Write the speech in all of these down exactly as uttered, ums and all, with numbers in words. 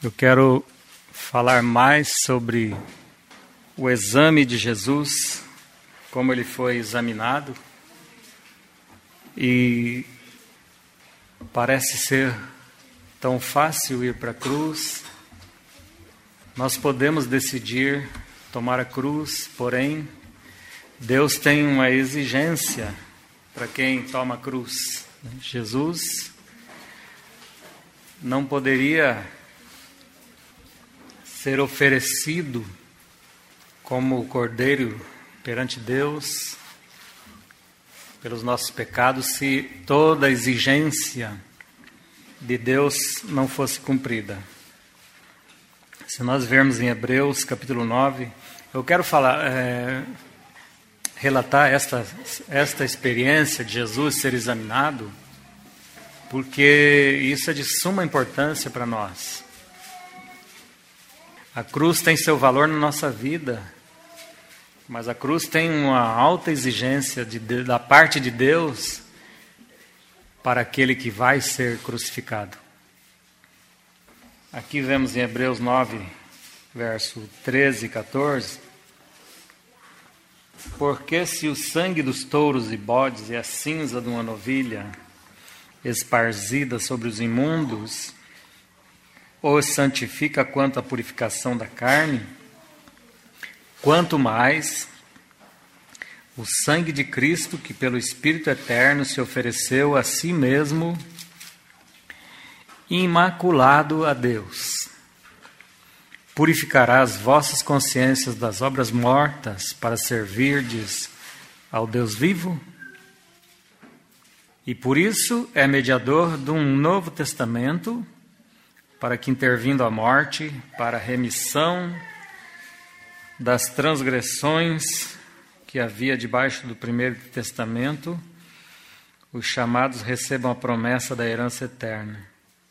Eu quero falar mais sobre o exame de Jesus, como ele foi examinado. E parece ser tão fácil ir para a cruz. Nós podemos decidir tomar a cruz, porém, Deus tem uma exigência para quem toma a cruz. Jesus não poderia ser oferecido como cordeiro perante Deus pelos nossos pecados se toda a exigência de Deus não fosse cumprida. Se nós vermos em Hebreus capítulo nove, eu quero falar, é, relatar esta, esta experiência de Jesus ser examinado, porque isso é de suma importância para nós. A cruz tem seu valor na nossa vida, mas a cruz tem uma alta exigência de, de, da parte de Deus para aquele que vai ser crucificado. Aqui vemos em Hebreus nove, verso treze e quatorze. Porque se o sangue dos touros e bodes e a cinza de uma novilha esparzida sobre os imundos os santifica quanto à purificação da carne, quanto mais o sangue de Cristo, que pelo Espírito Eterno se ofereceu a si mesmo, imaculado a Deus, purificará as vossas consciências das obras mortas para servirdes ao Deus vivo? E por isso é mediador de um novo testamento, para que, intervindo a morte, para a remissão das transgressões que havia debaixo do primeiro testamento, os chamados recebam a promessa da herança eterna.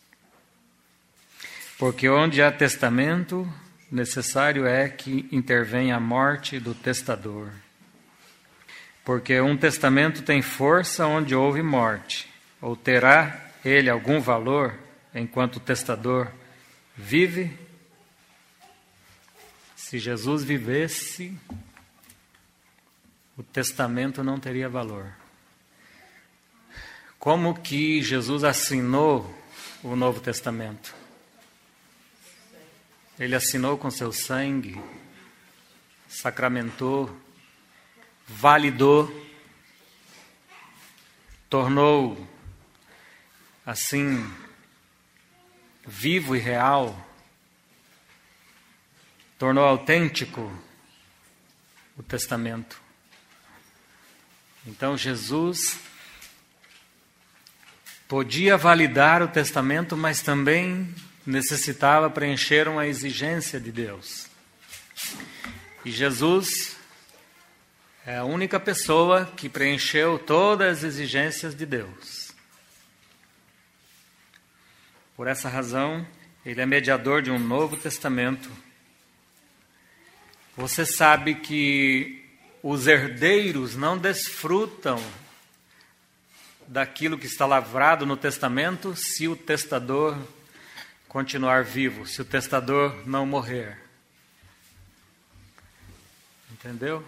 Porque onde há testamento, necessário é que intervenha a morte do testador. Porque um testamento tem força onde houve morte, ou terá ele algum valor enquanto o testador vive? Se Jesus vivesse, o testamento não teria valor. Como que Jesus assinou o Novo Testamento? Ele assinou com seu sangue, sacramentou, validou, tornou assim vivo e real, tornou autêntico o testamento. Então Jesus podia validar o testamento, mas também necessitava preencher uma exigência de Deus. E Jesus é a única pessoa que preencheu todas as exigências de Deus. Por essa razão, ele é mediador de um novo testamento. Você sabe que os herdeiros não desfrutam daquilo que está lavrado no testamento se o testador continuar vivo, se o testador não morrer. Entendeu?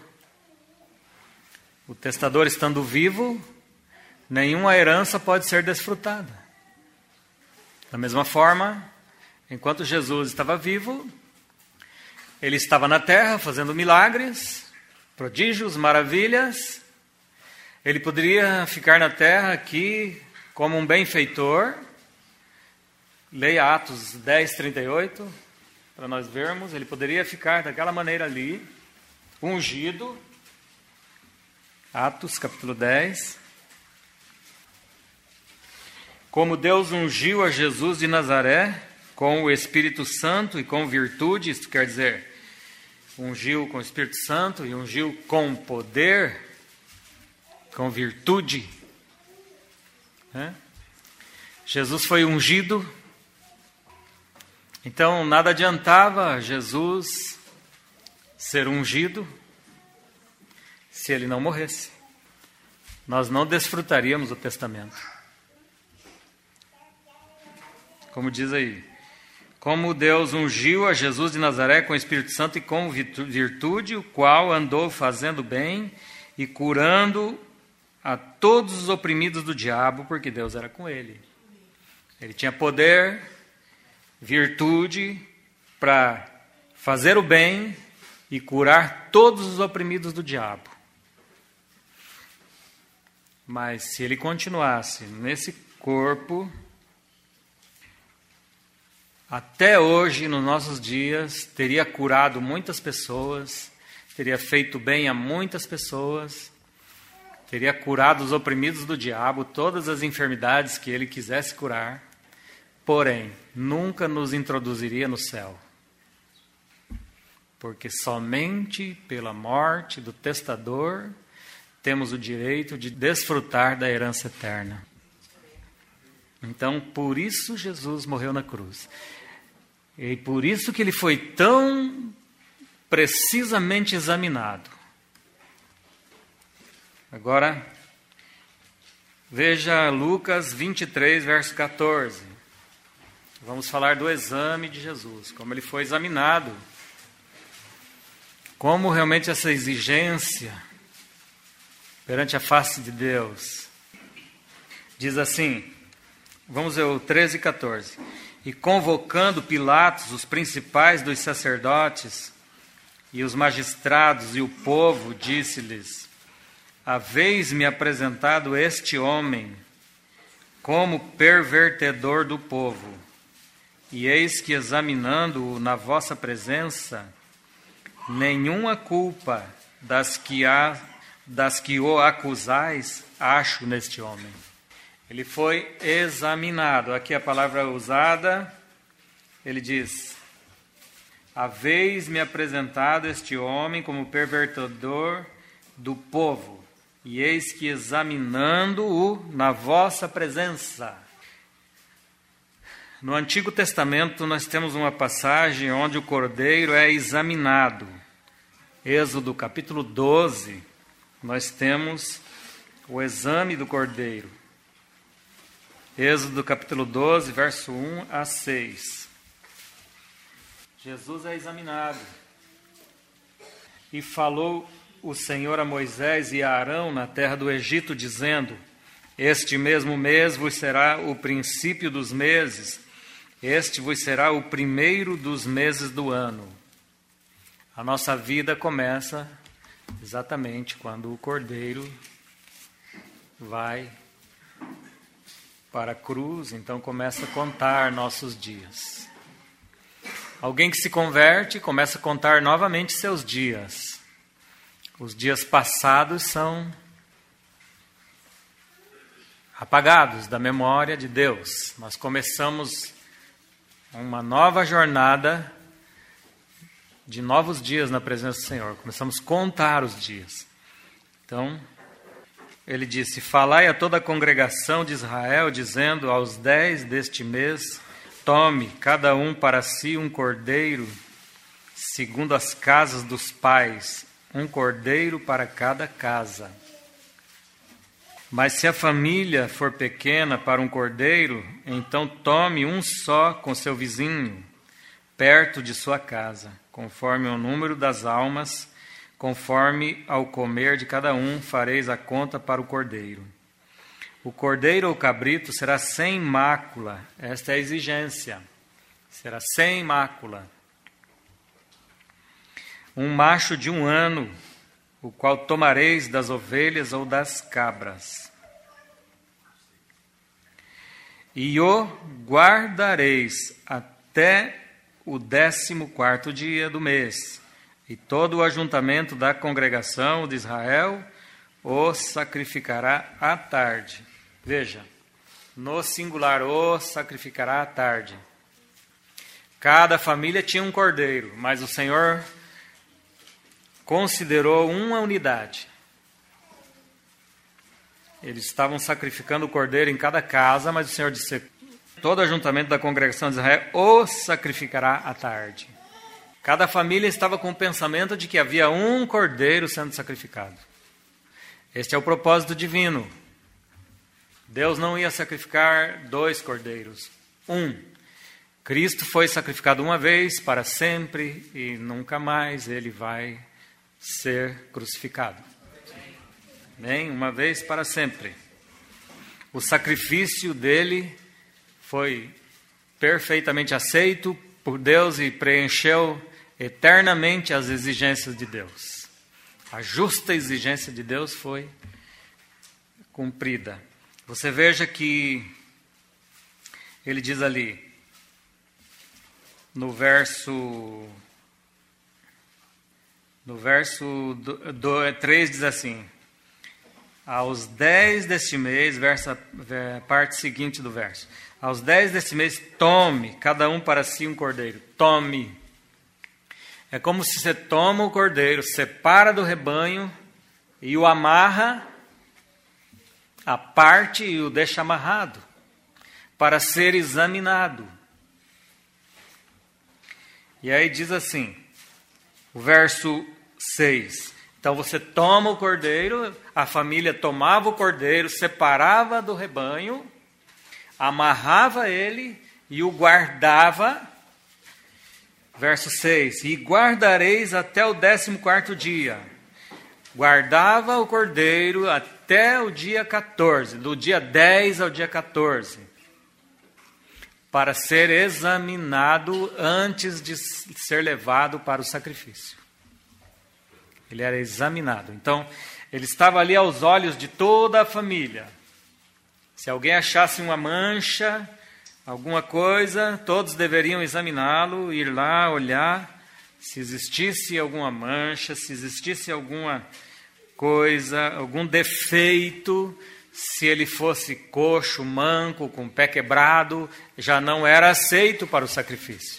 O testador estando vivo, nenhuma herança pode ser desfrutada. Da mesma forma, enquanto Jesus estava vivo, ele estava na terra fazendo milagres, prodígios, maravilhas. Ele poderia ficar na terra aqui como um benfeitor. Leia Atos dez, trinta e oito, para nós vermos. Ele poderia ficar daquela maneira ali, ungido. Atos capítulo dez. Como Deus ungiu a Jesus de Nazaré com o Espírito Santo e com virtude, isto quer dizer, ungiu com o Espírito Santo e ungiu com poder, com virtude. Né? Jesus foi ungido, então nada adiantava Jesus ser ungido se ele não morresse. Nós não desfrutaríamos do testamento. Como diz aí, como Deus ungiu a Jesus de Nazaré com o Espírito Santo e com virtude, o qual andou fazendo bem e curando a todos os oprimidos do diabo, porque Deus era com ele. Ele tinha poder, virtude para fazer o bem e curar todos os oprimidos do diabo. Mas se ele continuasse nesse corpo, até hoje, nos nossos dias, teria curado muitas pessoas, teria feito bem a muitas pessoas, teria curado os oprimidos do diabo, todas as enfermidades que ele quisesse curar, porém, nunca nos introduziria no céu. Porque somente pela morte do testador temos o direito de desfrutar da herança eterna. Então, por isso Jesus morreu na cruz. E por isso que ele foi tão precisamente examinado. Agora, veja Lucas vinte e três, verso quatorze. Vamos falar do exame de Jesus, como ele foi examinado. Como realmente essa exigência perante a face de Deus. Diz assim, vamos ver o treze e quatorze. E convocando Pilatos, os principais dos sacerdotes e os magistrados e o povo, disse-lhes: haveis-me apresentado este homem como pervertedor do povo, e eis que, examinando-o na vossa presença, nenhuma culpa das que, há, das que o acusais acho neste homem. Ele foi examinado. Aqui a palavra usada, ele diz: haveis-me apresentado este homem como pervertedor do povo, e eis que, examinando-o na vossa presença. No Antigo Testamento nós temos uma passagem onde o cordeiro é examinado. Êxodo capítulo doze, nós temos o exame do cordeiro. Êxodo capítulo doze, verso um a seis. Jesus é examinado. E falou o Senhor a Moisés e a Arão na terra do Egito, dizendo: este mesmo mês vos será o princípio dos meses, este vos será o primeiro dos meses do ano. A nossa vida começa exatamente quando o cordeiro vai para a cruz, então começa a contar nossos dias. Alguém que se converte começa a contar novamente seus dias. Os dias passados são apagados da memória de Deus. Nós começamos uma nova jornada de novos dias na presença do Senhor. Começamos a contar os dias. Então, ele disse: falai a toda a congregação de Israel, dizendo: aos dez deste mês, tome cada um para si um cordeiro, segundo as casas dos pais, um cordeiro para cada casa. Mas se a família for pequena para um cordeiro, então tome um só com seu vizinho, perto de sua casa, conforme o número das almas. Conforme ao comer de cada um, fareis a conta para o cordeiro. O cordeiro ou cabrito será sem mácula. Esta é a exigência. Será sem mácula. Um macho de um ano, o qual tomareis das ovelhas ou das cabras. E o guardareis até o décimo quarto dia do mês. E todo o ajuntamento da congregação de Israel o sacrificará à tarde. Veja, no singular, o sacrificará à tarde. Cada família tinha um cordeiro, mas o Senhor considerou uma unidade. Eles estavam sacrificando o cordeiro em cada casa, mas o Senhor disse: todo o ajuntamento da congregação de Israel o sacrificará à tarde. Cada família estava com o pensamento de que havia um cordeiro sendo sacrificado. Este é o propósito divino. Deus não ia sacrificar dois cordeiros, um. Cristo foi sacrificado uma vez para sempre e nunca mais ele vai ser crucificado. Amém? Uma vez para sempre. O sacrifício dele foi perfeitamente aceito por Deus e preencheu eternamente as exigências de Deus. A justa exigência de Deus foi cumprida. Você veja que ele diz ali, no verso, no verso do, do, três diz assim, aos dez deste mês, verso, a parte seguinte do verso, aos dez deste mês, tome, cada um para si um cordeiro, tome. É como se você toma o cordeiro, separa do rebanho e o amarra, a parte e o deixa amarrado, para ser examinado. E aí diz assim, o verso seis. Então você toma o cordeiro, a família tomava o cordeiro, separava do rebanho, amarrava ele e o guardava. Verso seis. E guardareis até o décimo quarto dia. Guardava o cordeiro até o dia quatorze, do dia dez ao dia quatorze. Para ser examinado antes de ser levado para o sacrifício. Ele era examinado. Então, ele estava ali aos olhos de toda a família. Se alguém achasse uma mancha, alguma coisa, todos deveriam examiná-lo, ir lá, olhar, se existisse alguma mancha, se existisse alguma coisa, algum defeito. Se ele fosse coxo, manco, com o pé quebrado, já não era aceito para o sacrifício.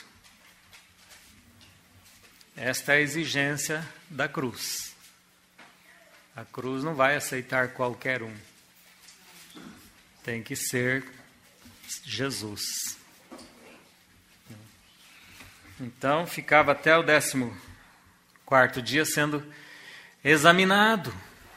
Esta é a exigência da cruz. A cruz não vai aceitar qualquer um. Tem que ser Jesus. Então, ficava até o décimo quarto dia sendo examinado.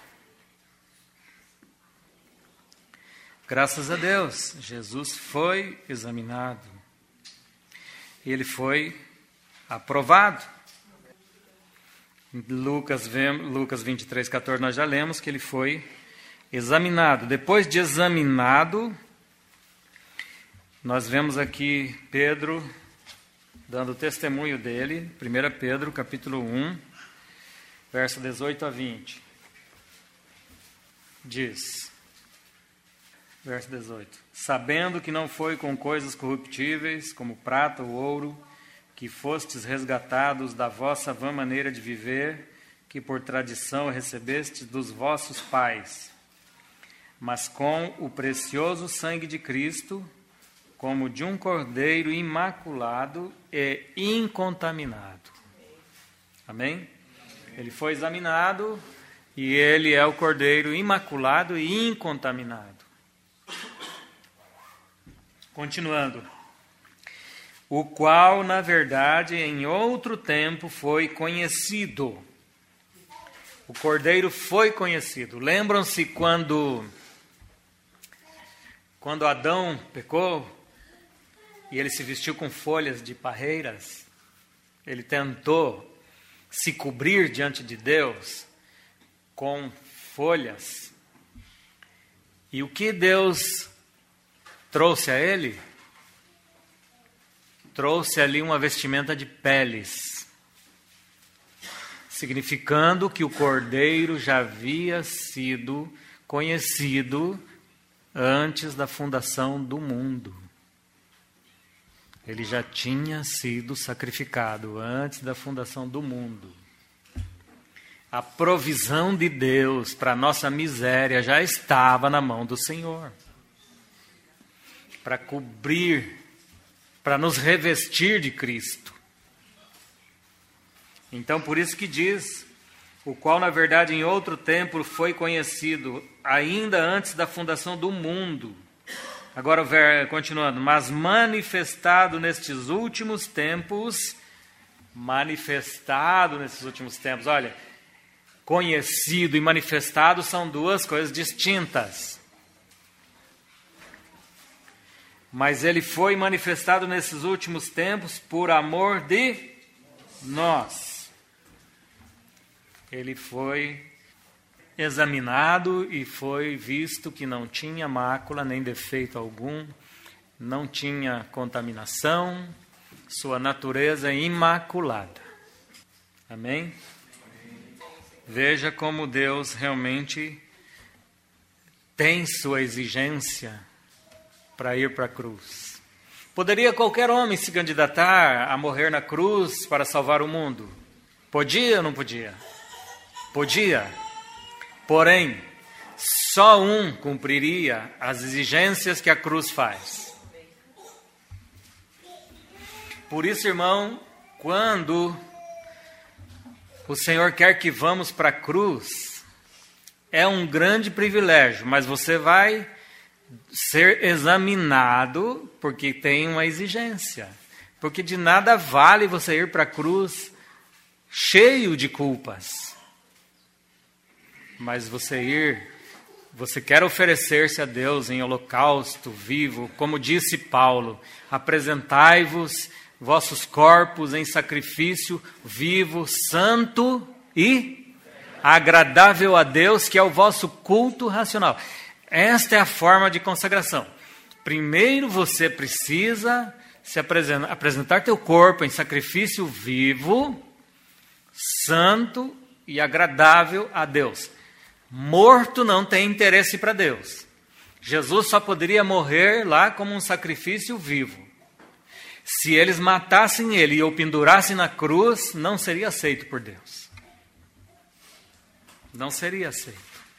Graças a Deus, Jesus foi examinado. E ele foi aprovado. Em Lucas, Lucas vinte e três, quatorze, nós já lemos que ele foi examinado. Depois de examinado, nós vemos aqui Pedro dando testemunho dele. primeira Pedro, capítulo um, verso dezoito a vinte. Diz... Verso dezoito. Sabendo que não foi com coisas corruptíveis, como prata ou ouro, que fostes resgatados da vossa vã maneira de viver, que por tradição recebestes dos vossos pais, mas com o precioso sangue de Cristo, como de um cordeiro imaculado e incontaminado. Amém? Ele foi examinado e ele é o cordeiro imaculado e incontaminado. Continuando. O qual, na verdade, em outro tempo foi conhecido. O cordeiro foi conhecido. Lembram-se quando, quando Adão pecou e ele se vestiu com folhas de parreiras? Ele tentou se cobrir diante de Deus com folhas. E o que Deus trouxe a ele? Trouxe ali uma vestimenta de peles, significando que o cordeiro já havia sido conhecido antes da fundação do mundo. Ele já tinha sido sacrificado antes da fundação do mundo. A provisão de Deus para a nossa miséria já estava na mão do Senhor. Para cobrir, para nos revestir de Cristo. Então, por isso que diz, o qual, na verdade, em outro tempo foi conhecido, ainda antes da fundação do mundo. Agora, continuando, mas manifestado nestes últimos tempos, manifestado nesses últimos tempos, olha, conhecido e manifestado são duas coisas distintas. mas ele foi manifestado nesses últimos tempos por amor de nós. Ele foi examinado e foi visto que não tinha mácula nem defeito algum, não tinha contaminação, sua natureza é imaculada. Amém? Veja como Deus realmente tem sua exigência para ir para a cruz. Poderia qualquer homem se candidatar a morrer na cruz para salvar o mundo? Podia ou não podia? Podia. Porém, só um cumpriria as exigências que a cruz faz. Por isso, irmão, quando o Senhor quer que vamos para a cruz, é um grande privilégio, mas você vai ser examinado porque tem uma exigência. Porque de nada vale você ir para a cruz cheio de culpas. Mas você ir, você quer oferecer-se a Deus em holocausto vivo, como disse Paulo, apresentai-vos vossos corpos em sacrifício vivo, santo e agradável a Deus, que é o vosso culto racional. Esta é a forma de consagração. Primeiro você precisa se apresentar, apresentar teu corpo em sacrifício vivo, santo e agradável a Deus. Morto não tem interesse para Deus. Jesus só poderia morrer lá como um sacrifício vivo. Se eles matassem ele e o pendurassem na cruz, não seria aceito por Deus. Não seria aceito.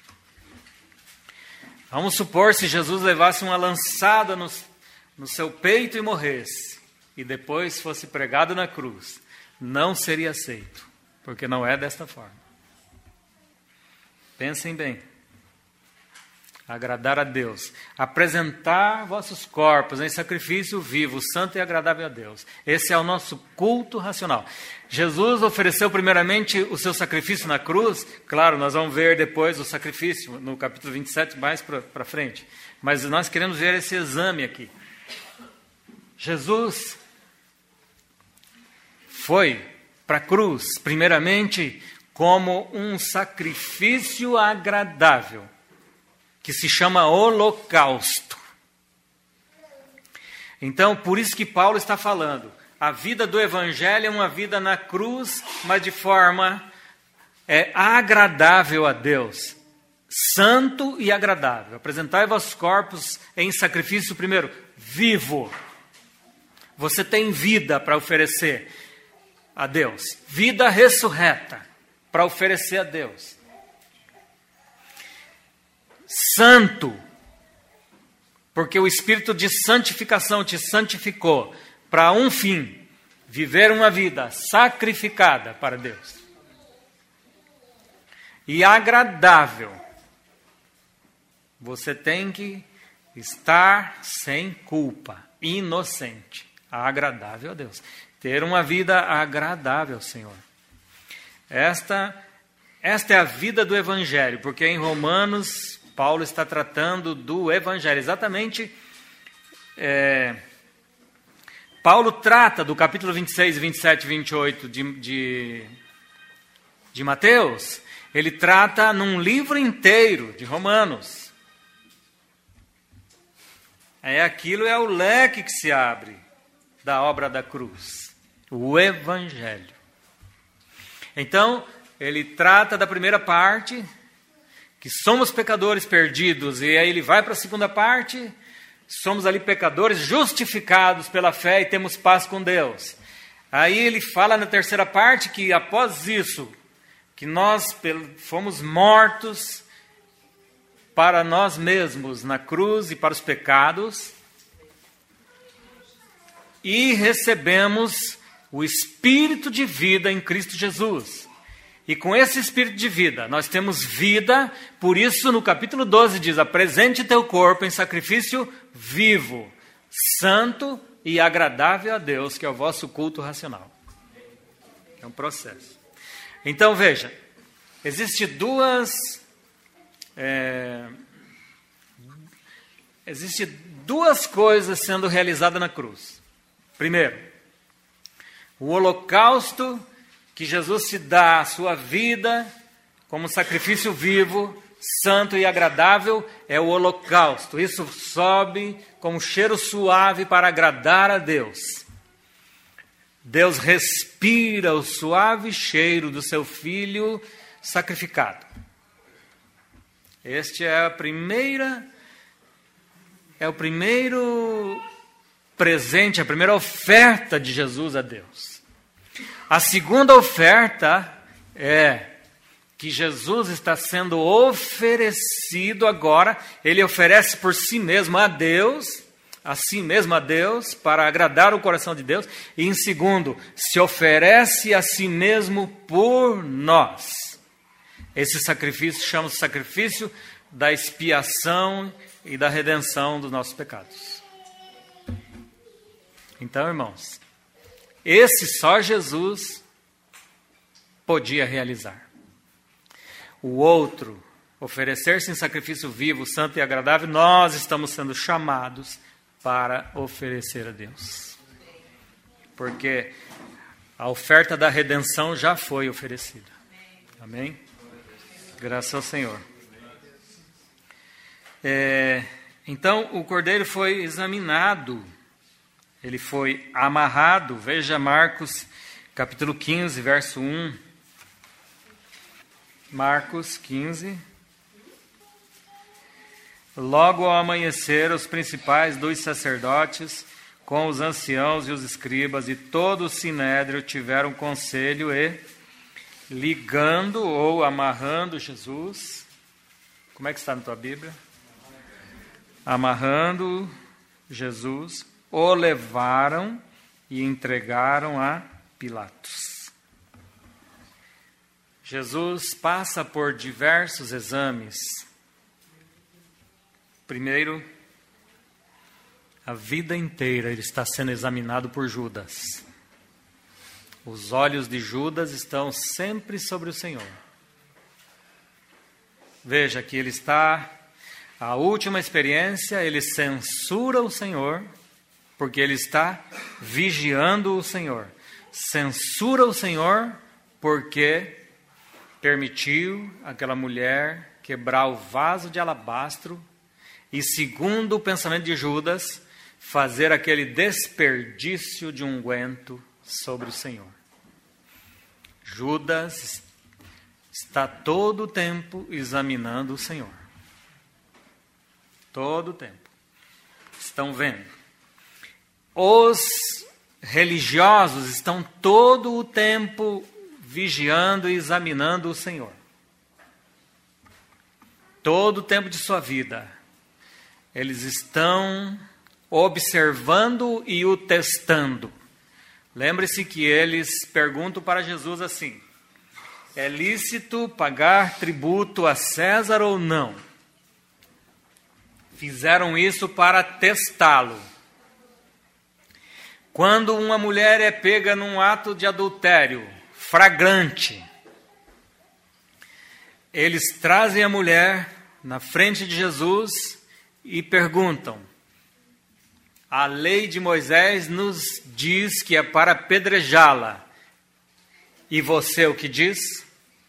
Vamos supor se Jesus levasse uma lançada no, no seu peito e morresse, e depois fosse pregado na cruz. Não seria aceito, porque não é desta forma. Pensem bem. Agradar a Deus. Apresentar vossos corpos em sacrifício vivo, santo e agradável a Deus. Esse é o nosso culto racional. Jesus ofereceu primeiramente o seu sacrifício na cruz. Claro, nós vamos ver depois o sacrifício no capítulo vinte e sete, mais para frente. Mas nós queremos ver esse exame aqui. Jesus foi para a cruz, primeiramente, como um sacrifício agradável, que se chama holocausto. Então, por isso que Paulo está falando, a vida do Evangelho é uma vida na cruz, mas de forma é, agradável a Deus, santo e agradável. Apresentai vossos corpos em sacrifício, primeiro, vivo. Você tem vida para oferecer a Deus, vida ressurreta para oferecer a Deus. Santo, porque o Espírito de santificação te santificou para um fim, viver uma vida sacrificada para Deus. E agradável, você tem que estar sem culpa, inocente, agradável a Deus. Ter uma vida agradável ao Senhor. Esta, esta é a vida do Evangelho, porque em Romanos, Paulo está tratando do Evangelho. Exatamente, é, Paulo trata do capítulo vinte e seis, vinte e sete e vinte e oito de, de, de Mateus, ele trata num livro inteiro de Romanos. É aquilo, é o leque que se abre da obra da cruz, o Evangelho. Então, ele trata da primeira parte, que somos pecadores perdidos, e aí ele vai para a segunda parte, somos ali pecadores justificados pela fé e temos paz com Deus. Aí ele fala na terceira parte que após isso, que nós fomos mortos para nós mesmos na cruz e para os pecados, e recebemos o Espírito de vida em Cristo Jesus. E com esse Espírito de vida, nós temos vida, por isso no capítulo doze diz, apresente teu corpo em sacrifício vivo, santo e agradável a Deus, que é o vosso culto racional. É um processo. Então veja, existe duas, é, existe duas coisas sendo realizadas na cruz. Primeiro, o holocausto que Jesus se dá a sua vida como sacrifício vivo, santo e agradável, é o holocausto. Isso sobe como cheiro suave para agradar a Deus. Deus respira o suave cheiro do seu Filho sacrificado. Este é a primeira, é o primeiro presente, a primeira oferta de Jesus a Deus. A segunda oferta é que Jesus está sendo oferecido agora, ele oferece por si mesmo a Deus, a si mesmo a Deus, para agradar o coração de Deus, e em segundo, se oferece a si mesmo por nós. Esse sacrifício chama-se sacrifício da expiação e da redenção dos nossos pecados. Então, irmãos, esse só Jesus podia realizar. O outro, oferecer-se em sacrifício vivo, santo e agradável, nós estamos sendo chamados para oferecer a Deus. Porque a oferta da redenção já foi oferecida. Amém? Graças ao Senhor. É, então, o cordeiro foi examinado. Ele foi amarrado. Veja Marcos, capítulo quinze, verso um. Marcos quinze. Logo ao amanhecer, os principais dos sacerdotes, com os anciãos e os escribas e todo o sinédrio, tiveram conselho e, ligando ou amarrando Jesus, como é que está na tua Bíblia? Amarrando Jesus, o levaram e entregaram a Pilatos. Jesus passa por diversos exames. Primeiro, a vida inteira ele está sendo examinado por Judas. Os olhos de Judas estão sempre sobre o Senhor. Veja que ele está, a última experiência, ele censura o Senhor, porque ele está vigiando o Senhor. Censura o Senhor porque permitiu aquela mulher quebrar o vaso de alabastro e, segundo o pensamento de Judas, fazer aquele desperdício de unguento sobre o Senhor. Judas está todo o tempo examinando o Senhor. Todo o tempo. Estão vendo. Os religiosos estão todo o tempo vigiando e examinando o Senhor. Todo o tempo de sua vida. Eles estão observando e o testando. Lembre-se que eles perguntam para Jesus assim: é lícito pagar tributo a César ou não? Fizeram isso para testá-lo. Quando uma mulher é pega num ato de adultério flagrante, eles trazem a mulher na frente de Jesus e perguntam: a lei de Moisés nos diz que é para apedrejá-la. E você o que diz?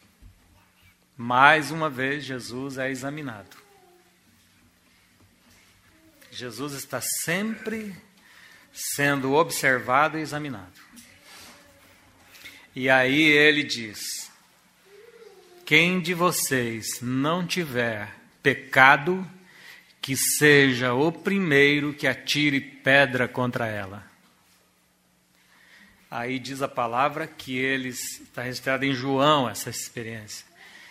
Mais uma vez Jesus é examinado. Jesus está sempre sendo observado e examinado. E aí ele diz: quem de vocês não tiver pecado, que seja o primeiro que atire pedra contra ela. Aí diz a palavra que eles, está registrado em João essa experiência.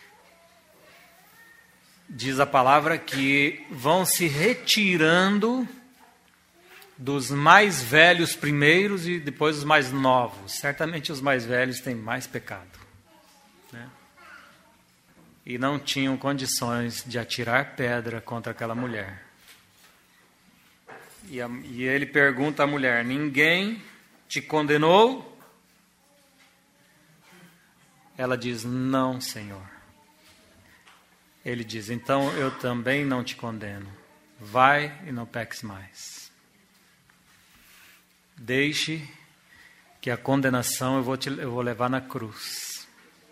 Diz a palavra que vão se retirando dos mais velhos primeiros e depois os mais novos. Certamente os mais velhos têm mais pecado, né? E não tinham condições de atirar pedra contra aquela mulher. E, a, e ele pergunta à mulher: ninguém te condenou? Ela diz: não, Senhor. Ele diz: então eu também não te condeno. vai e não peques mais. Deixe que a condenação eu vou, te, eu vou levar na cruz.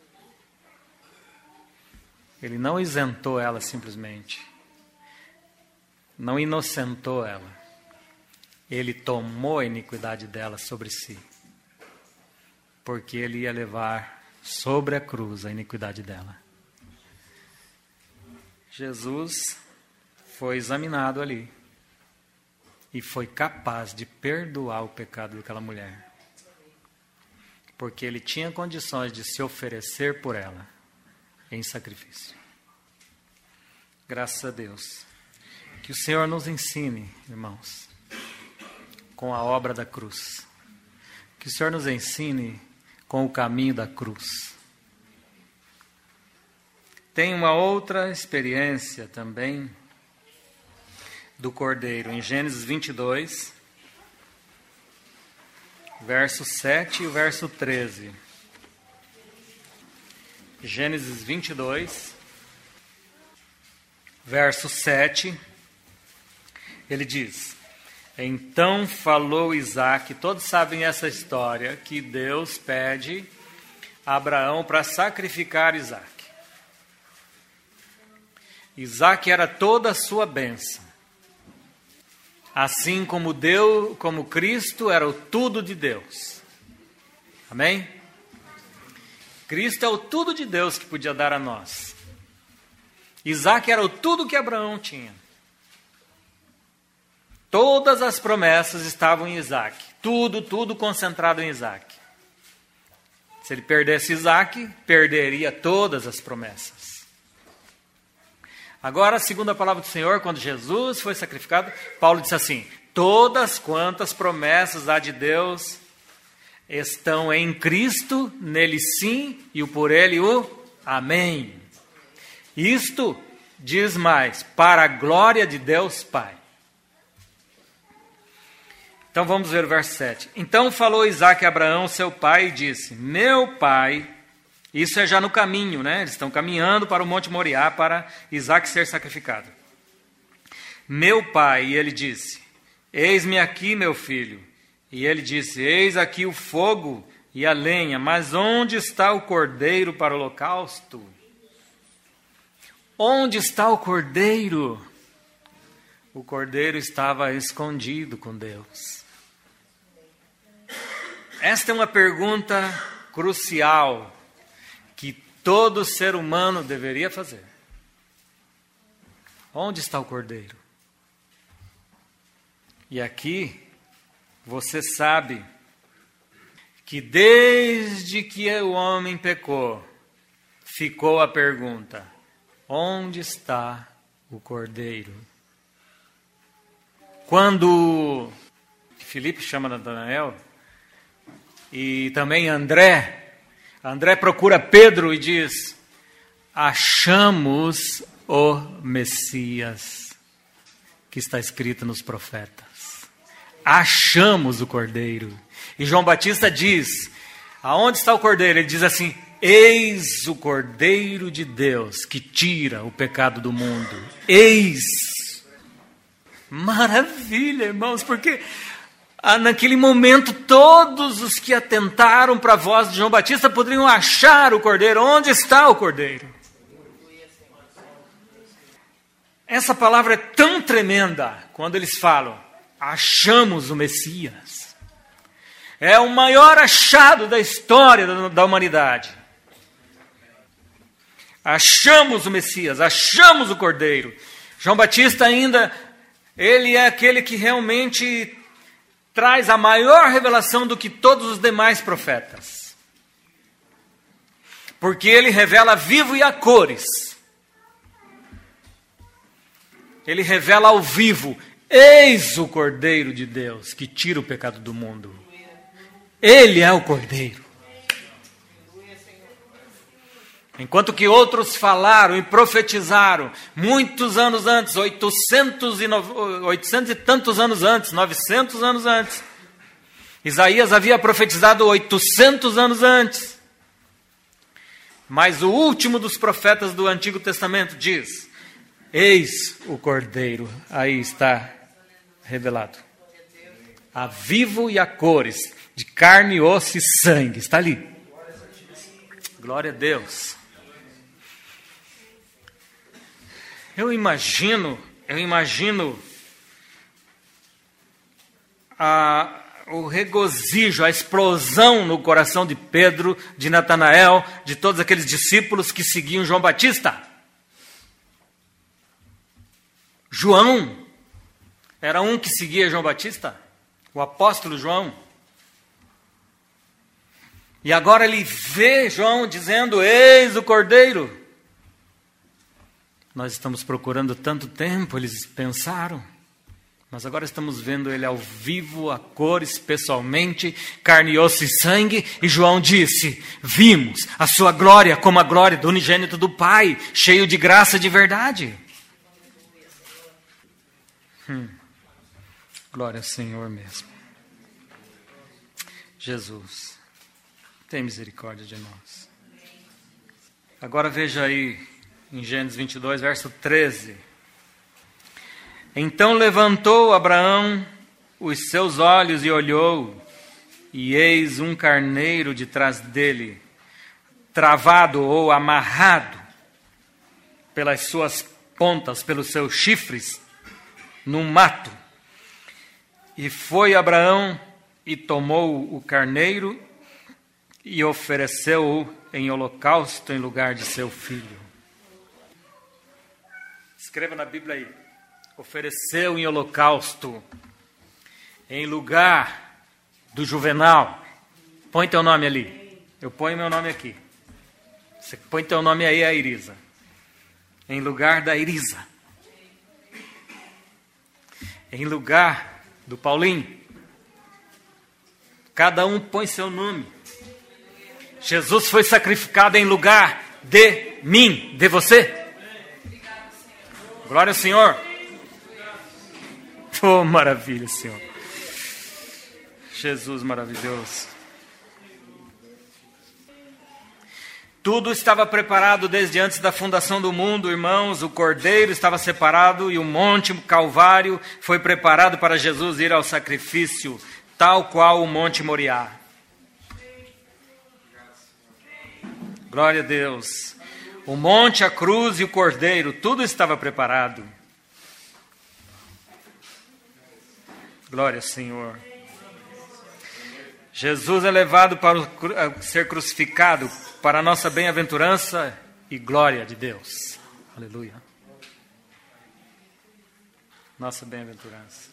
Ele não isentou ela simplesmente. Não inocentou ela. Ele tomou a iniquidade dela sobre si. Porque ele ia levar sobre a cruz a iniquidade dela. Jesus foi examinado ali. E foi capaz de perdoar o pecado daquela mulher. Porque ele tinha condições de se oferecer por ela em sacrifício. Graças a Deus. Que o Senhor nos ensine, irmãos, com a obra da cruz. Que o Senhor nos ensine com o caminho da cruz. Tem uma outra experiência também do Cordeiro, em Gênesis vinte e dois, verso sete e o verso treze. Gênesis vinte e dois, verso sete, ele diz: então falou Isaque. Todos sabem essa história, que Deus pede a Abraão para sacrificar Isaque. Isaque era toda a sua bênção. Assim como Deus, como Cristo era o tudo de Deus. Amém? Cristo é o tudo de Deus que podia dar a nós. Isaque era o tudo que Abraão tinha. Todas as promessas estavam em Isaque. Tudo, tudo concentrado em Isaque. Se ele perdesse Isaque, perderia todas as promessas. Agora, segundo a palavra do Senhor, quando Jesus foi sacrificado, Paulo disse assim: todas quantas promessas há de Deus estão em Cristo, nele sim, e o por ele o amém. Isto diz mais, para a glória de Deus Pai. Então vamos ver o verso sete. Então falou Isaque a Abraão, seu pai, e disse: meu pai... Isso é já no caminho, né? Eles estão caminhando para o Monte Moriá para Isaque ser sacrificado. Meu pai, e ele disse: eis-me aqui, meu filho. E ele disse: eis aqui o fogo e a lenha, mas onde está o cordeiro para o holocausto? Onde está o cordeiro? O cordeiro estava escondido com Deus. Esta é uma pergunta crucial que todo ser humano deveria fazer. Onde está o cordeiro? E aqui você sabe que desde que o homem pecou, ficou a pergunta: onde está o cordeiro? Quando Filipe chama Natanael, e também André, André procura Pedro e diz: achamos o Messias, que está escrito nos profetas. Achamos o Cordeiro. E João Batista diz: aonde está o Cordeiro? Ele diz assim: eis o Cordeiro de Deus, que tira o pecado do mundo. Eis. Maravilha, irmãos, porque... Ah, naquele momento, todos os que atentaram para a voz de João Batista poderiam achar o Cordeiro. Onde está o Cordeiro? Essa palavra é tão tremenda quando eles falam: achamos o Messias. É o maior achado da história da, da humanidade. Achamos o Messias, achamos o Cordeiro. João Batista ainda, ele é aquele que realmente traz a maior revelação do que todos os demais profetas. Porque ele revela vivo e a cores. Ele revela ao vivo: eis o Cordeiro de Deus, que tira o pecado do mundo. Ele é o Cordeiro. Enquanto que outros falaram e profetizaram muitos anos antes, oitocentos e, oitocentos e tantos anos antes, novecentos anos antes. Isaías havia profetizado oitocentos anos antes. Mas o último dos profetas do Antigo Testamento diz: Eis o Cordeiro. Aí está revelado. A vivo e a cores, de carne, osso e sangue. Está ali. Glória a Deus. Eu imagino, eu imagino a, o regozijo, a explosão no coração de Pedro, de Natanael, de todos aqueles discípulos que seguiam João Batista. João era um que seguia João Batista, o apóstolo João. E agora ele vê João dizendo: eis o Cordeiro. Nós estamos procurando tanto tempo, eles pensaram. Mas agora estamos vendo ele ao vivo, a cores, pessoalmente, carne, osso e sangue. E João disse: vimos a sua glória como a glória do unigênito do Pai, cheio de graça e de verdade. Hum. Glória ao Senhor mesmo. Jesus, tem misericórdia de nós. Agora veja aí, em Gênesis vinte e dois, verso treze. Então levantou Abraão os seus olhos e olhou, e eis um carneiro de trás dele, travado ou amarrado pelas suas pontas, pelos seus chifres, no mato. E foi Abraão e tomou o carneiro e ofereceu-o em holocausto em lugar de seu filho. Escreva na Bíblia aí. Ofereceu em holocausto em lugar do Juvenal. Põe teu nome ali. Eu ponho meu nome aqui. Você põe teu nome aí, a Irisa. Em lugar da Irisa. Em lugar do Paulinho. Cada um põe seu nome. Jesus foi sacrificado em lugar de mim, de você. Glória ao Senhor. Oh, maravilha, Senhor. Jesus maravilhoso. Tudo estava preparado desde antes da fundação do mundo, irmãos. O Cordeiro estava separado e o Monte Calvário foi preparado para Jesus ir ao sacrifício, tal qual o Monte Moriá. Glória a Deus. O monte, a cruz e o Cordeiro, tudo estava preparado. Glória ao Senhor. Jesus é levado para o, ser crucificado para a nossa bem-aventurança e glória de Deus. Aleluia. Nossa bem-aventurança.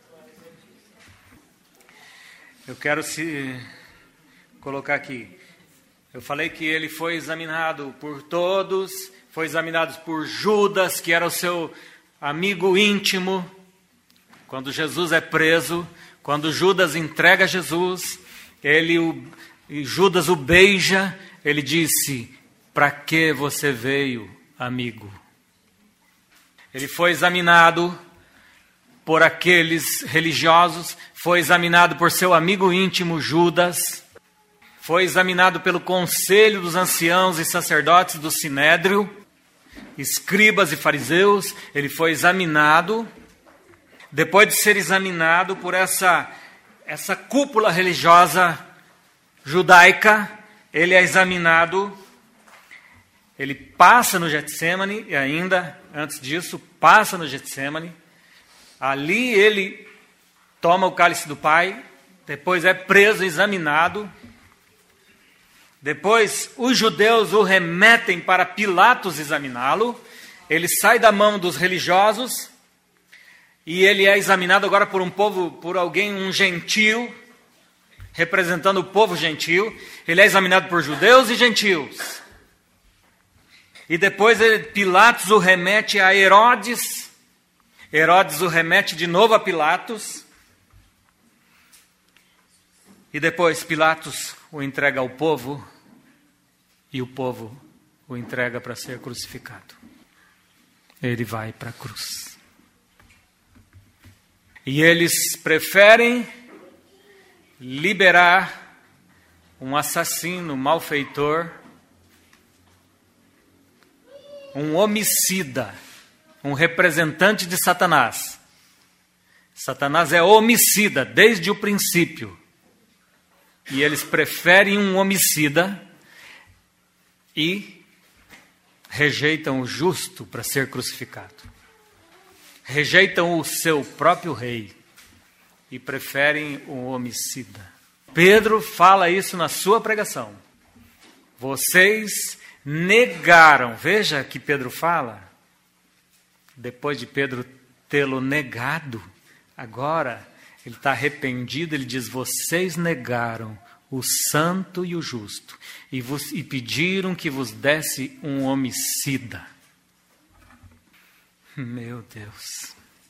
Eu quero se colocar aqui. Eu falei que ele foi examinado por todos, foi examinado por Judas, que era o seu amigo íntimo. Quando Jesus é preso, quando Judas entrega Jesus, ele o, Judas o beija, ele disse: para que você veio, amigo? Ele foi examinado por aqueles religiosos, foi examinado por seu amigo íntimo Judas, foi examinado pelo conselho dos anciãos e sacerdotes do Sinédrio, escribas e fariseus. Ele foi examinado. Depois de ser examinado por essa, essa cúpula religiosa judaica, ele é examinado, ele passa no Getsêmani, e ainda antes disso, passa no Getsêmani. Ali ele toma o cálice do Pai, depois é preso, examinado. Depois os judeus o remetem para Pilatos examiná-lo. Ele sai da mão dos religiosos e ele é examinado agora por um povo, por alguém, um gentio, representando o povo gentio. Ele é examinado por judeus e gentios. E depois ele, Pilatos o remete a Herodes. Herodes o remete de novo a Pilatos. E depois Pilatos o entrega ao povo. E o povo o entrega para ser crucificado. Ele vai para a cruz. E eles preferem liberar um assassino, um malfeitor, um homicida, um representante de Satanás. Satanás é homicida desde o princípio. E eles preferem um homicida e rejeitam o justo para ser crucificado. Rejeitam o seu próprio rei e preferem o homicida. Pedro fala isso na sua pregação. Vocês negaram. Veja que Pedro fala. Depois de Pedro tê-lo negado, agora ele está arrependido. Ele diz: vocês negaram o santo e o justo e, vos, e pediram que vos desse um homicida. Meu Deus.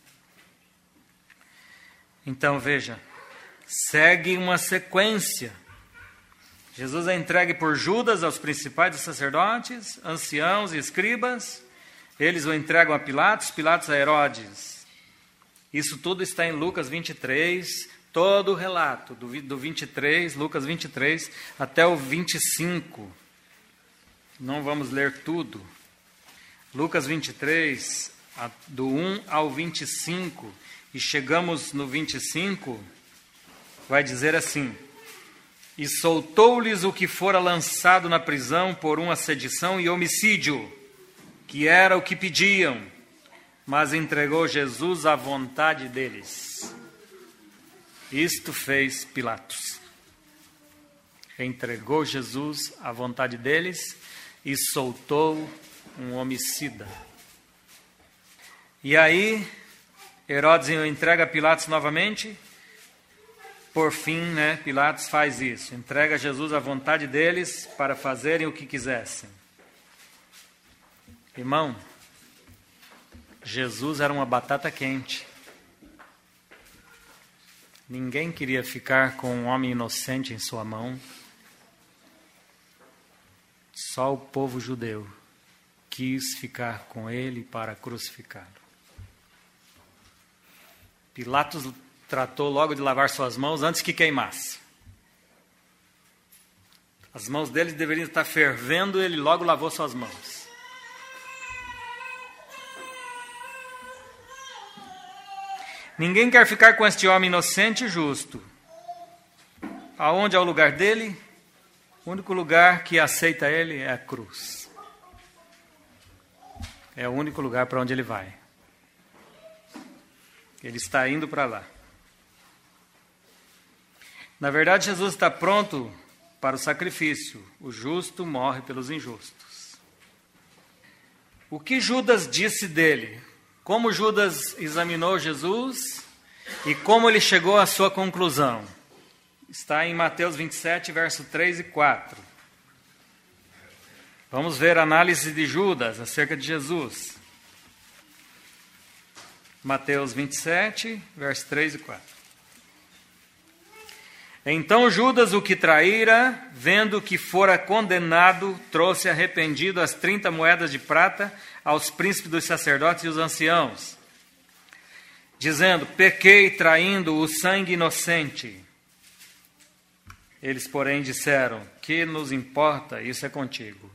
Então veja, segue uma sequência. Jesus é entregue por Judas aos principais dos sacerdotes, anciãos e escribas. Eles o entregam a Pilatos, Pilatos a Herodes. Isso tudo está em Lucas vinte e três, todo o relato do, do vinte e três, Lucas vinte e três, até o vinte e cinco. Não vamos ler tudo. Lucas vinte e três, do um ao vinte e cinco, e chegamos no vinte e cinco, vai dizer assim: e soltou-lhes o que fora lançado na prisão por uma sedição e homicídio, que era o que pediam, mas entregou Jesus à vontade deles. Isto fez Pilatos. Entregou Jesus à vontade deles e soltou um homicida. E aí, Herodes entrega a Pilatos novamente. Por fim, né, Pilatos faz isso. Entrega Jesus à vontade deles para fazerem o que quisessem. Irmão, Jesus era uma batata quente. Ninguém queria ficar com um homem inocente em sua mão. Só o povo judeu quis ficar com ele para crucificá-lo. Pilatos tratou logo de lavar suas mãos antes que queimasse. As mãos dele deveriam estar fervendo, ele logo lavou suas mãos. Ninguém quer ficar com este homem inocente e justo. Aonde é o lugar dele? O único lugar que aceita ele é a cruz. É o único lugar para onde ele vai. Ele está indo para lá. Na verdade, Jesus está pronto para o sacrifício. O justo morre pelos injustos. O que Judas disse dele? Como Judas examinou Jesus e como ele chegou à sua conclusão? Está em Mateus vinte e sete, verso três e quatro. Vamos ver a análise de Judas acerca de Jesus. Mateus vinte e sete, verso três e quatro. Então Judas, o que traíra, vendo que fora condenado, trouxe arrependido as trinta moedas de prata aos príncipes dos sacerdotes e os anciãos, dizendo: pequei traindo o sangue inocente. Eles, porém, disseram: que nos importa, isso é contigo.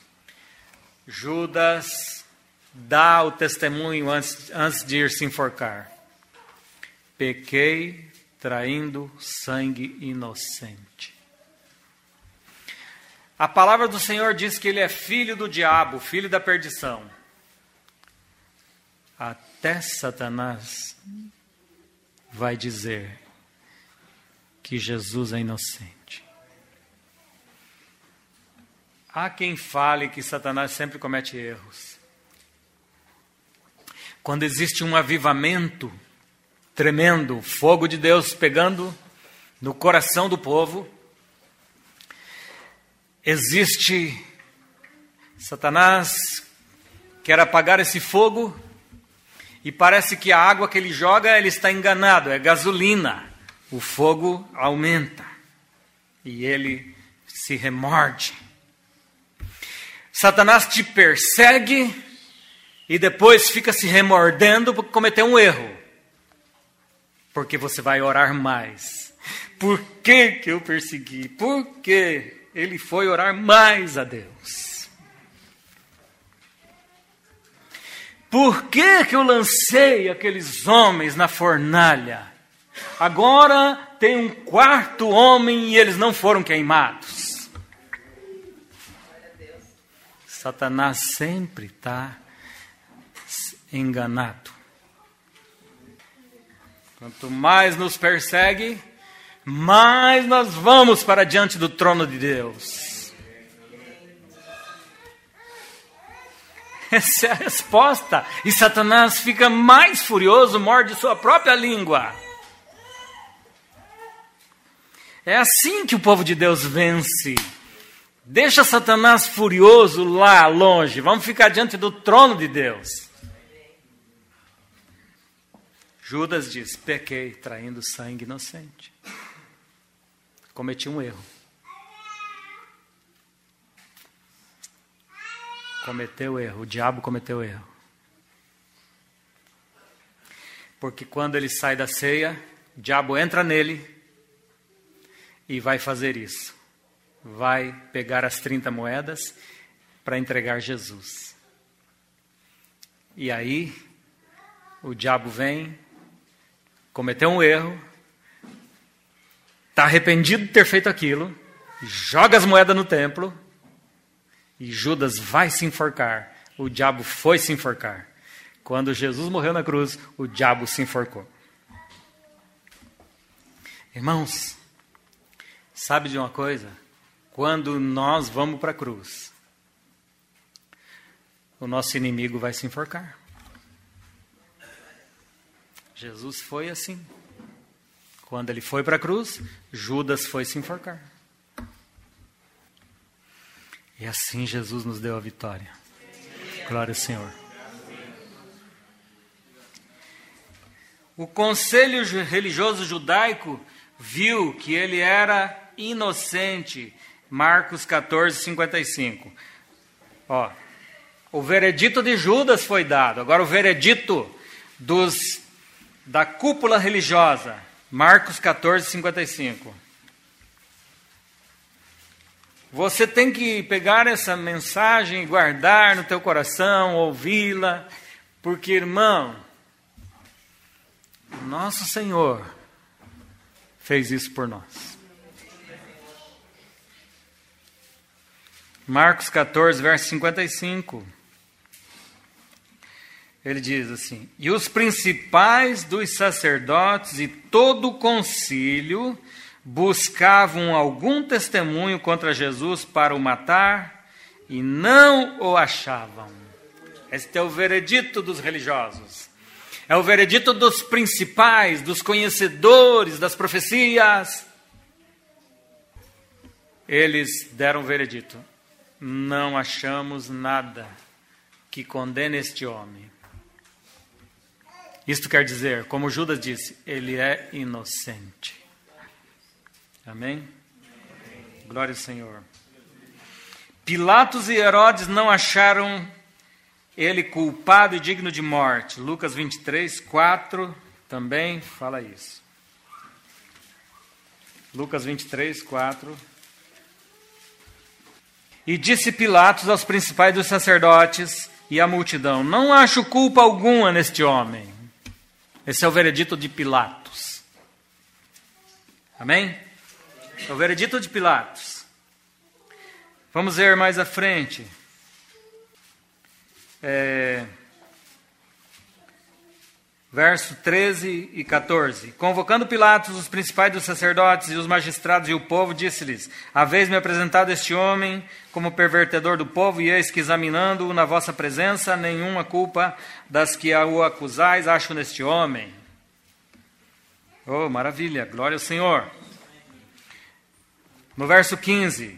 Judas dá o testemunho antes, antes de ir se enforcar. Pequei traindo sangue inocente. A palavra do Senhor diz que ele é filho do diabo, filho da perdição. Até Satanás vai dizer que Jesus é inocente. Há quem fale que Satanás sempre comete erros. Quando existe um avivamento tremendo, fogo de Deus pegando no coração do povo, existe Satanás quer apagar esse fogo e parece que a água que ele joga, ele está enganado, é gasolina. O fogo aumenta e ele se remorde. Satanás te persegue e depois fica se remordendo porque cometeu um erro. Porque você vai orar mais. Por que que eu persegui? Por que ele foi orar mais a Deus? Por que que eu lancei aqueles homens na fornalha? Agora tem um quarto homem e eles não foram queimados. Satanás sempre está enganado. Quanto mais nos persegue, mais nós vamos para diante do trono de Deus. Essa é a resposta. E Satanás fica mais furioso, morde sua própria língua. É assim que o povo de Deus vence. Deixa Satanás furioso lá longe. Vamos ficar diante do trono de Deus. Judas diz: pequei traindo sangue inocente. Cometi um erro. Cometeu erro. O diabo cometeu erro. Porque quando ele sai da ceia, o diabo entra nele e vai fazer isso. Vai pegar as trinta moedas para entregar Jesus. E aí, o diabo vem, cometeu um erro, está arrependido de ter feito aquilo, joga as moedas no templo, e Judas vai se enforcar. O diabo foi se enforcar. Quando Jesus morreu na cruz, o diabo se enforcou. Irmãos, sabe de uma coisa? Quando nós vamos para a cruz, o nosso inimigo vai se enforcar. Jesus foi assim. Quando ele foi para a cruz, Judas foi se enforcar. E assim Jesus nos deu a vitória. Glória ao Senhor. O conselho religioso judaico viu que ele era inocente. Marcos catorze, cinquenta e cinco. Ó, o veredito de Judas foi dado. Agora o veredito dos, da cúpula religiosa. Marcos catorze, cinquenta e cinco. Você tem que pegar essa mensagem e guardar no teu coração, ouvi-la, porque, irmão, nosso Senhor fez isso por nós. Marcos catorze, verso cinquenta e cinco. Ele diz assim: e os principais dos sacerdotes e todo o concílio buscavam algum testemunho contra Jesus para o matar e não o achavam. Este é o veredito dos religiosos. É o veredito dos principais, dos conhecedores das profecias. Eles deram o veredito: não achamos nada que condene este homem. Isto quer dizer, como Judas disse, ele é inocente. Amém? Amém? Glória ao Senhor. Pilatos e Herodes não acharam ele culpado e digno de morte. Lucas vinte e três, quatro também fala isso. Lucas vinte e três, quatro. E disse Pilatos aos principais dos sacerdotes e à multidão: não acho culpa alguma neste homem. Esse é o veredito de Pilatos. Amém? É o veredito de Pilatos. Vamos ver mais à frente. É, verso treze e quatorze. Convocando Pilatos os principais dos sacerdotes e os magistrados e o povo, disse-lhes: haveis-me apresentado este homem como pervertedor do povo, e eis que, examinando-o na vossa presença, nenhuma culpa das que o acusais acho neste homem. Oh, maravilha, glória ao Senhor. No verso quinze.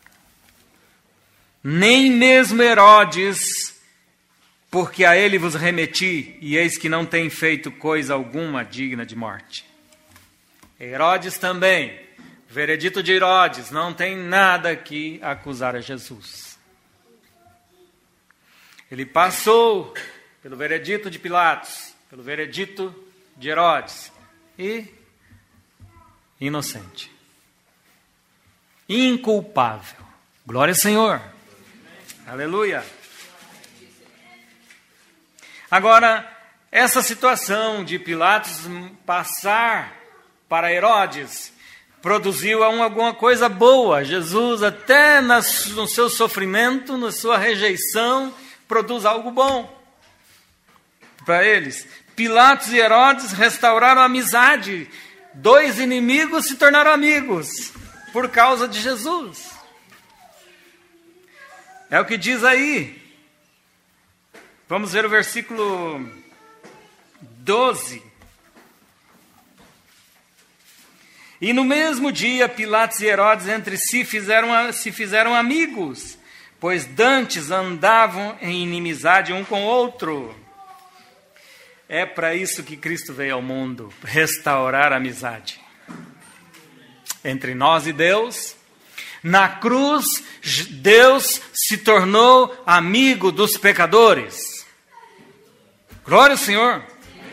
Nem mesmo Herodes, porque a ele vos remeti, e eis que não tem feito coisa alguma digna de morte. Herodes também, veredito de Herodes, não tem nada que acusar a Jesus. Ele passou pelo veredito de Pilatos, pelo veredito de Herodes, e inocente. Inculpável. Glória ao Senhor. Aleluia. Agora, essa situação de Pilatos passar para Herodes produziu alguma coisa boa. Jesus, até no seu sofrimento, na sua rejeição, produz algo bom para eles. Pilatos e Herodes restauraram a amizade. Dois inimigos se tornaram amigos por causa de Jesus. É o que diz aí. Vamos ver o versículo doze. E no mesmo dia, Pilatos e Herodes entre si fizeram, se fizeram amigos, pois dantes andavam em inimizade um com o outro. É para isso que Cristo veio ao mundo, restaurar a amizade entre nós e Deus. Na cruz, Deus se tornou amigo dos pecadores. Glória ao Senhor.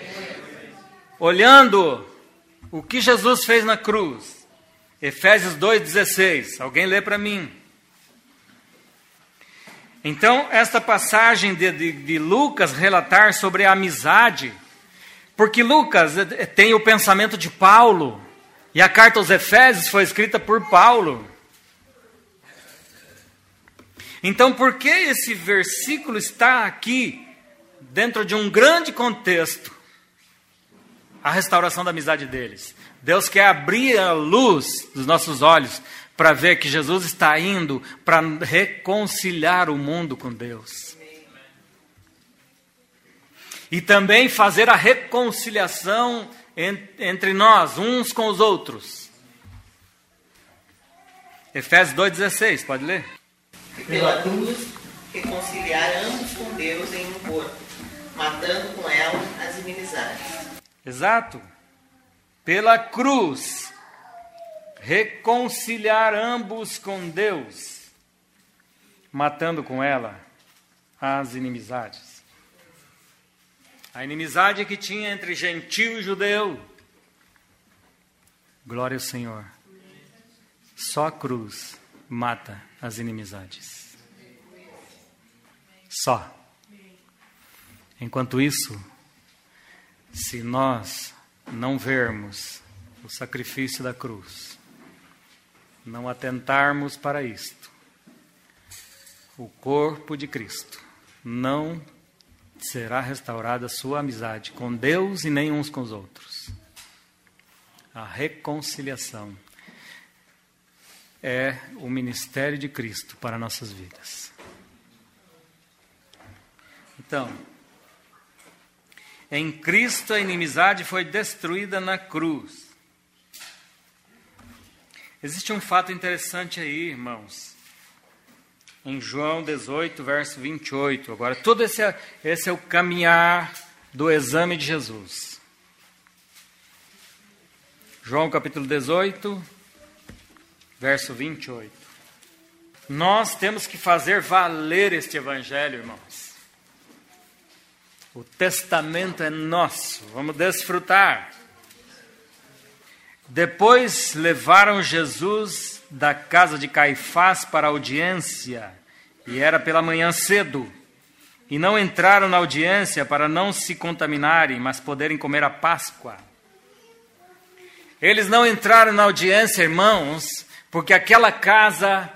Olhando o que Jesus fez na cruz, Efésios dois, dezesseis. Alguém lê para mim. Então, esta passagem de, de, de Lucas relatar sobre a amizade, porque Lucas tem o pensamento de Paulo, e a carta aos Efésios foi escrita por Paulo. Então, por que esse versículo está aqui, dentro de um grande contexto? A restauração da amizade deles. Deus quer abrir a luz dos nossos olhos para ver que Jesus está indo para reconciliar o mundo com Deus. E também fazer a reconciliação entre nós, uns com os outros. Efésios dois, dezesseis, pode ler? E pela cruz, reconciliar ambos com Deus em um corpo, matando com ela as inimizades. Exato. Pela cruz, reconciliar ambos com Deus, matando com ela as inimizades. A inimizade que tinha entre gentio e judeu. Glória ao Senhor. Só a cruz mata as inimizades. Só. Enquanto isso, se nós não vermos o sacrifício da cruz, não atentarmos para isto, o corpo de Cristo não será restaurada a sua amizade com Deus e nem uns com os outros. A reconciliação é o ministério de Cristo para nossas vidas. Então, em Cristo a inimizade foi destruída na cruz. Existe um fato interessante aí, irmãos. Em João dezoito, verso vinte e oito. Agora, todo esse é, esse é o caminhar do exame de Jesus. João capítulo dezoito, verso vinte e oito. Nós temos que fazer valer este evangelho, irmãos. O testamento é nosso, vamos desfrutar. Depois levaram Jesus da casa de Caifás para a audiência, e era pela manhã cedo, e não entraram na audiência para não se contaminarem, mas poderem comer a Páscoa. Eles não entraram na audiência, irmãos, porque aquela casa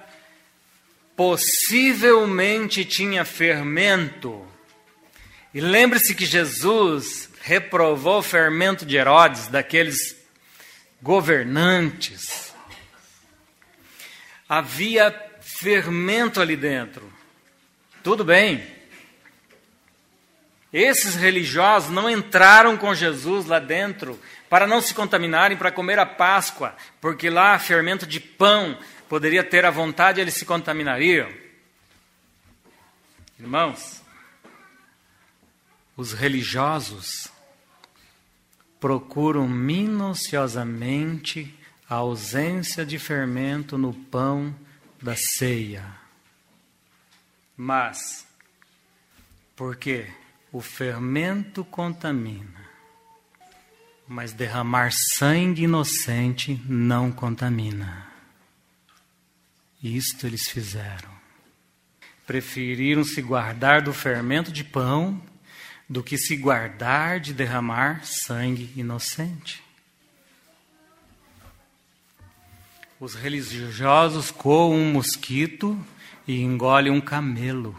possivelmente tinha fermento. E lembre-se que Jesus reprovou o fermento de Herodes, daqueles governantes. Havia fermento ali dentro. Tudo bem. Esses religiosos não entraram com Jesus lá dentro para não se contaminarem, para comer a Páscoa, porque lá fermento de pão poderia ter à vontade, eles se contaminariam. Irmãos, os religiosos procuram minuciosamente a ausência de fermento no pão da ceia. Mas, por quê? O fermento contamina, mas derramar sangue inocente não contamina. Isto eles fizeram. Preferiram se guardar do fermento de pão do que se guardar de derramar sangue inocente. Os religiosos coam um mosquito e engolem um camelo.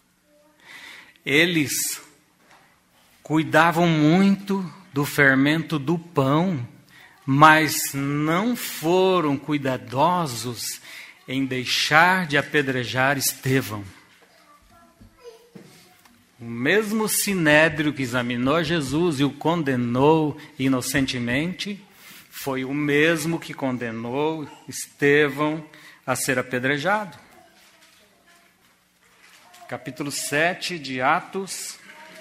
Eles cuidavam muito do fermento do pão, mas não foram cuidadosos em deixar de apedrejar Estevão. O mesmo sinédrio que examinou Jesus e o condenou inocentemente, foi o mesmo que condenou Estevão a ser apedrejado. Capítulo sete de Atos.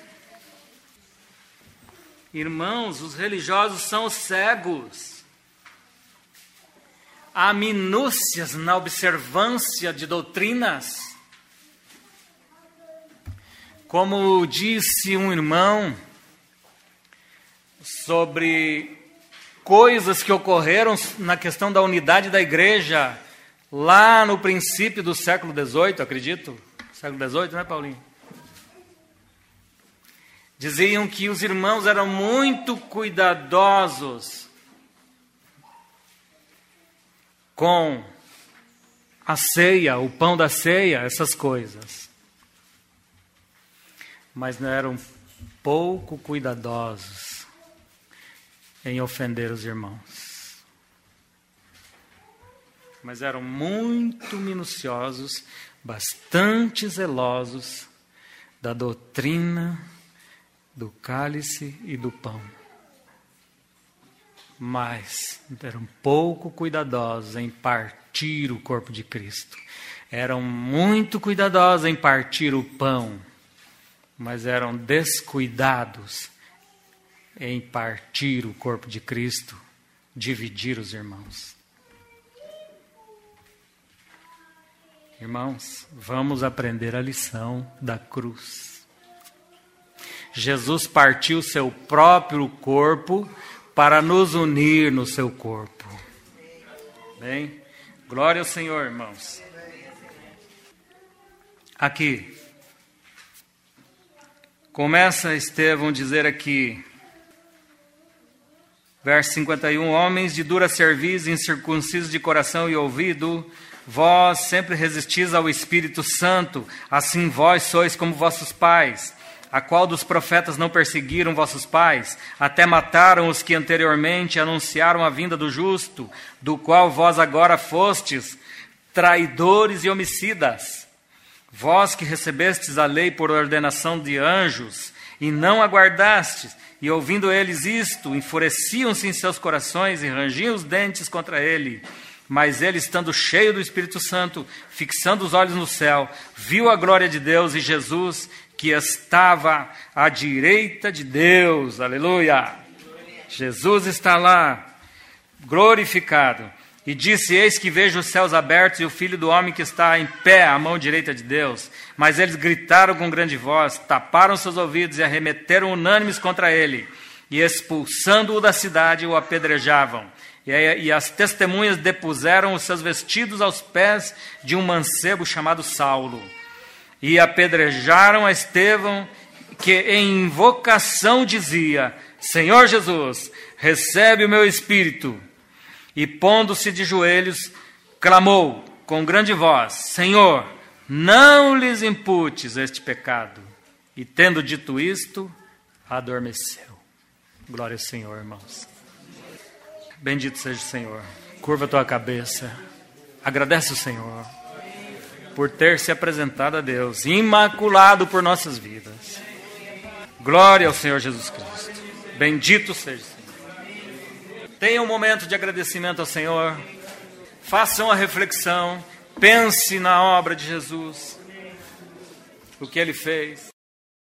Irmãos, os religiosos são cegos. Há minúcias na observância de doutrinas. Como disse um irmão sobre coisas que ocorreram na questão da unidade da igreja lá no princípio do século dezoito, acredito. Século dezoito, né, Paulinho? Diziam que os irmãos eram muito cuidadosos com a ceia, o pão da ceia, essas coisas. Mas não eram pouco cuidadosos em ofender os irmãos. Mas eram muito minuciosos, bastante zelosos da doutrina do cálice e do pão. Mas eram pouco cuidadosos em partir o corpo de Cristo. Eram muito cuidadosos em partir o pão, mas eram descuidados em partir o corpo de Cristo, dividir os irmãos. Irmãos, vamos aprender a lição da cruz. Jesus partiu seu próprio corpo para nos unir no seu corpo. Bem, glória ao Senhor, irmãos. Aqui, começa Estevão a dizer aqui, verso cinquenta e um, homens de dura cerviz, incircuncisos de coração e ouvido, vós sempre resistis ao Espírito Santo, assim vós sois como vossos pais. A qual dos profetas não perseguiram vossos pais? Até mataram os que anteriormente anunciaram a vinda do justo, do qual vós agora fostes traidores e homicidas. Vós que recebestes a lei por ordenação de anjos, e não aguardastes, e ouvindo eles isto, enfureciam-se em seus corações e rangiam os dentes contra ele. Mas ele, estando cheio do Espírito Santo, fixando os olhos no céu, viu a glória de Deus e Jesus, que estava à direita de Deus. Aleluia! Jesus está lá, glorificado. E disse, eis que vejo os céus abertos e o Filho do Homem que está em pé à mão direita de Deus. Mas eles gritaram com grande voz, taparam seus ouvidos e arremeteram unânimes contra ele. E expulsando-o da cidade, o apedrejavam. E as testemunhas depuseram os seus vestidos aos pés de um mancebo chamado Saulo. E apedrejaram a Estevão, que em invocação dizia, Senhor Jesus, recebe o meu espírito. E pondo-se de joelhos, clamou com grande voz, Senhor, não lhes imputes este pecado. E tendo dito isto, adormeceu. Glória ao Senhor, irmãos. Bendito seja o Senhor. Curva a tua cabeça. Agradece o Senhor por ter se apresentado a Deus, imaculado por nossas vidas. Glória ao Senhor Jesus Cristo. Bendito seja o Senhor. Tenha um momento de agradecimento ao Senhor. Faça uma reflexão. Pense na obra de Jesus. O que Ele fez.